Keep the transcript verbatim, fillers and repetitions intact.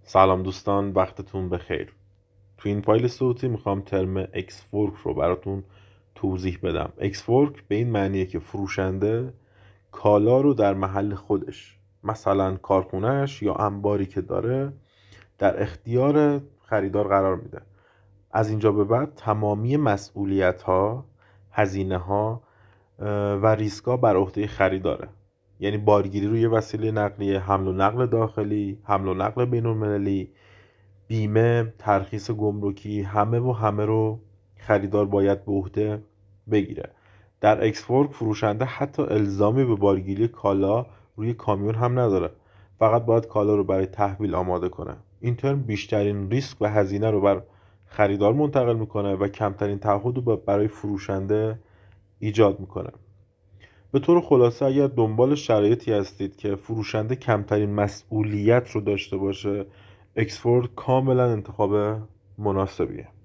سلام دوستان، وقتتون بخیر. تو این فایل صوتی میخوام ترم اکسورک رو براتون توضیح بدم. اکسورک به این معنیه که فروشنده کالا رو در محل خودش، مثلا کارخونهش یا انباری که داره، در اختیار خریدار قرار میده. از اینجا به بعد تمامی مسئولیت ها، هزینه ها و ریسک ها بر عهده خریداره. یعنی بارگیری روی وسیله نقلیه، حمل و نقل داخلی، حمل و نقل بین المللی، بیمه، ترخیص گمرکی، همه و همه رو خریدار باید به عهده بگیره. در اکسورک فروشنده حتی الزامی به بارگیری کالا روی کامیون هم نداره، فقط باید کالا رو برای تحویل آماده کنه. این ترم بیشترین ریسک و هزینه رو بر خریدار منتقل میکنه و کمترین تعهد رو برای فروشنده ایجاد میکنه. به طور خلاصه اگر دنبال شرایطی هستید که فروشنده کمترین مسئولیت رو داشته باشه، اکسفورد کاملا انتخاب مناسبیه.